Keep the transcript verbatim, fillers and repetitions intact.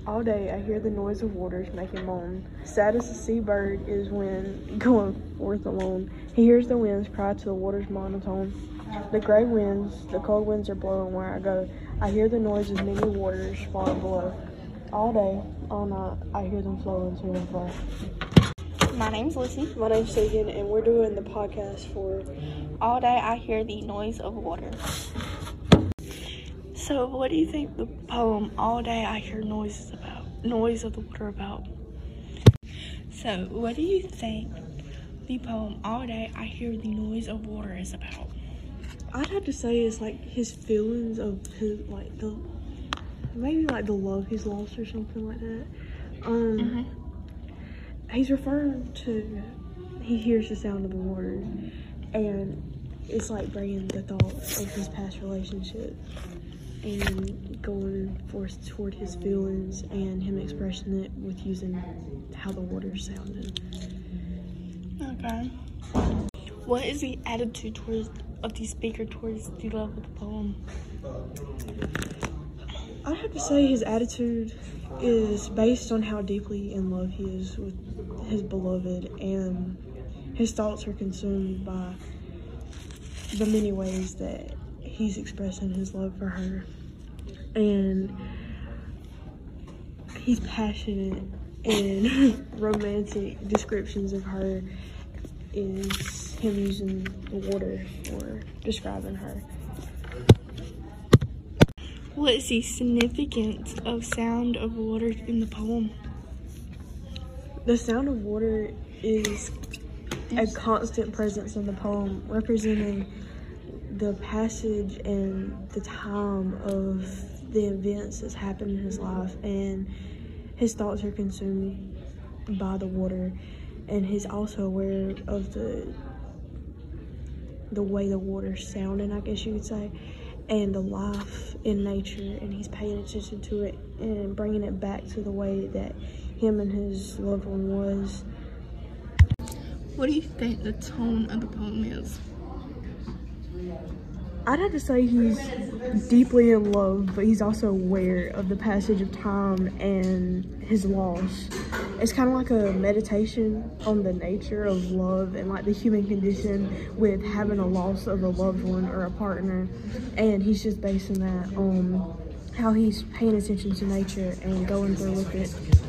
All day I hear the noise of waters making moan. Sad as a seabird is when going forth alone. He hears the winds cry to the water's monotone. The gray winds, the cold winds are blowing where I go. I hear the noise of many waters far below. All day, all night, I hear them flowing to and fro. My name's Lucy. My name's Tegan, and we're doing the podcast for All Day I Hear the Noise of Water. So, what do you think the poem All Day I Hear Noise is about? Noise of the Water about? So, what do you think the poem All Day I Hear the Noise of Water is about? I'd have to say it's like his feelings of his, like, the, maybe like the love he's lost or something like that. Um, mm-hmm. He's referring to, he hears the sound of the water, and it's like bringing the thought of his past relationship and going forth toward his feelings and him expressing it with using how the water sounded. Okay. What is the attitude towards of the speaker towards the love of the poem? I'd have to say his attitude is based on how deeply in love he is with his beloved, and his thoughts are consumed by the many ways that he's expressing his love for her, and he's passionate, and romantic descriptions of her is him using the water for describing her. What is the significance of sound of water in the poem? The sound of water is a constant presence in the poem, representing the passage and the time of the events that's happened in his life, and his thoughts are consumed by the water, and he's also aware of the the way the water's sounding, I guess you could say, and the life in nature, and he's paying attention to it and bringing it back to the way that him and his loved one was. What do you think the tone of the poem is? I'd have to say he's deeply in love, but he's also aware of the passage of time and his loss. It's kind of like a meditation on the nature of love and like the human condition with having a loss of a loved one or a partner, and he's just basing that on how he's paying attention to nature and going through with it.